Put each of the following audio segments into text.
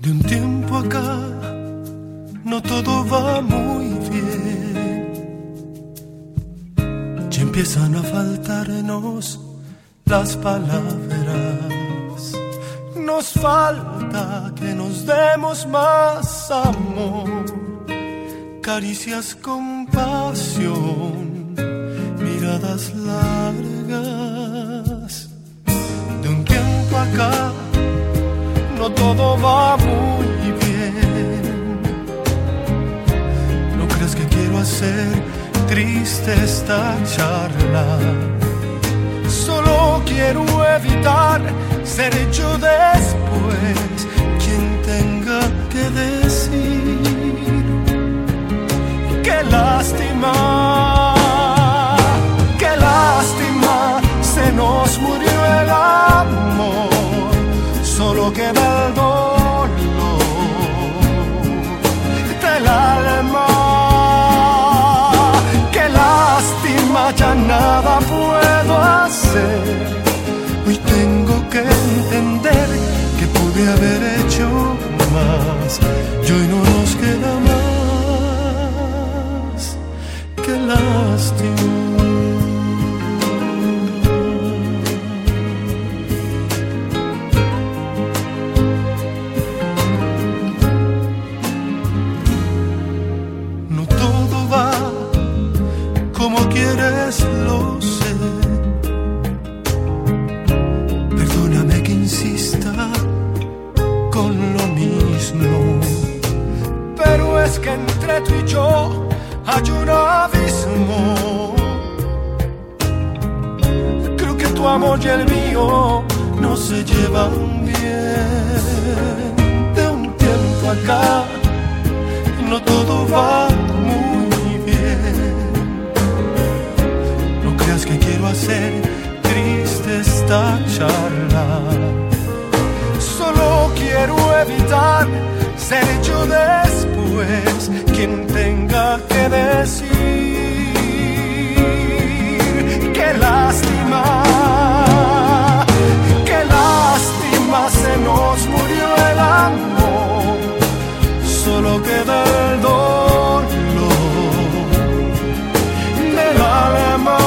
De un tiempo acá no todo va muy bien. Ya empiezan a faltarnos las palabras. Nos falta que nos demos más amor, caricias con pasión, miradas largas. De un tiempo acá no todo va muy bien. No creas que quiero hacer triste esta charla. Solo quiero evitar ser yo después quien tenga que decir qué lástima se nos murió el amor. Solo queda el dolor del alma. Qué lástima, ya nada puedo hacer. Hoy tengo que entender que pude haber hecho más. Y hoy no nos queda más. Qué lástima. Lo sé. Perdóname que insista con lo mismo, pero es que entre tú y yo hay un abismo. Creo que tu amor y el mío no se llevan bien. De un tiempo acá no todo va muy bien. Que quiero hacer triste esta charla. Solo quiero evitar ser yo después quien tenga que decir qué lástima se nos murió el amor. Solo queda el dolor del alma.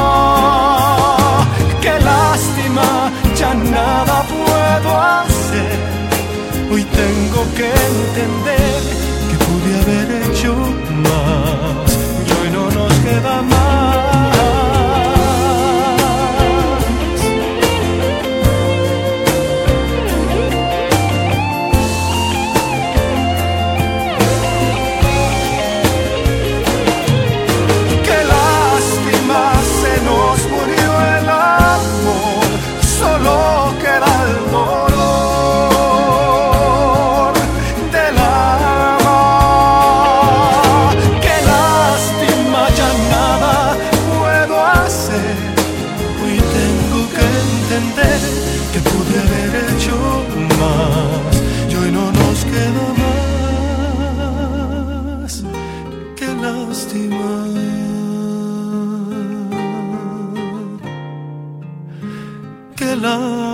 Ya nada puedo hacer. Hoy tengo que entender que pude haber hecho más. Y hoy no nos queda más. Qué lástima se nos murió el amor. Solo queda el dolor del alma. Qué lástima, ya nada puedo hacer. Hoy tengo que entender que pude haber hecho más. Y hoy no nos queda más. Qué lástima. Qué lástima.